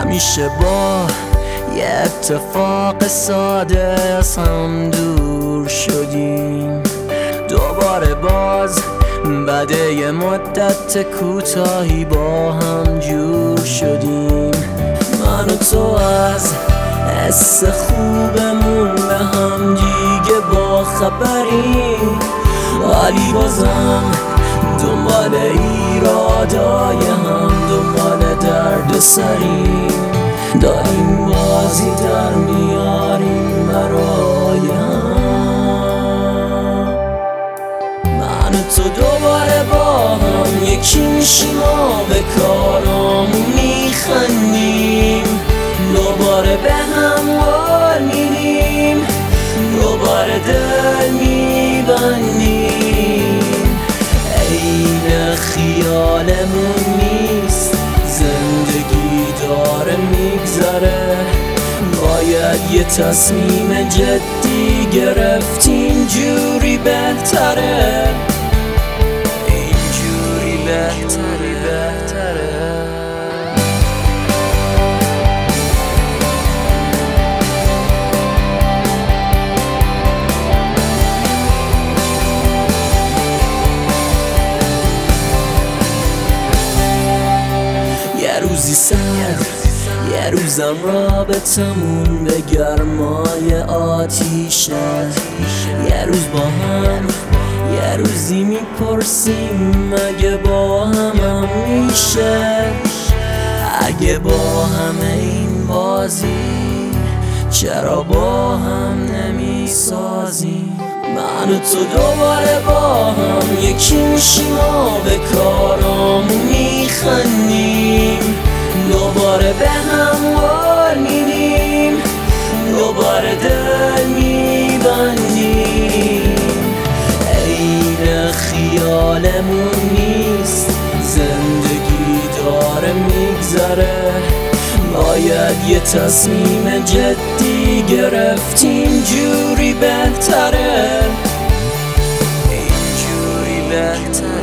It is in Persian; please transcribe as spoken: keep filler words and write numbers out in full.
همیشه با یه اتفاق ساده از هم دور شدیم، دوباره باز بعد یه مدت کوتاهی با هم جور شدیم. من و تو از حس خوبمون به هم دیگه با خبریم، ولی بازم دنبال ایرادای هم، دنبال درد سریم، داریم بازی در میاریم برای هم. من و تو دوباره با هم یکی میشیم و به کارامون میخندیم، دوباره به هم حال میدیم، دوباره دل میبندیم. عین خیالمون نیست، زندگی داره میگذره، باید یه تصمیم جدی گرفت، اینجوری بهتره، اینجوری بهتره بهتره. یه روزی سرد، یه روزم رابطمون به گرمای آتیشه، یه روز با هم، یه روزی میپرسیم اگه با هم هم میشه، اگه با همه این بازی چرا با هم نمیسازیم. من و تو دوباره با هم یکی میشیم و به کارامون میخندیم، دوباره به هم حال میدیم، دوباره دل میبندیم. عین خیالمون نیست، زندگی داره میگذره، باید یه تصمیم جدی گرفت، اینجوری بهتره، اینجوری بهتره.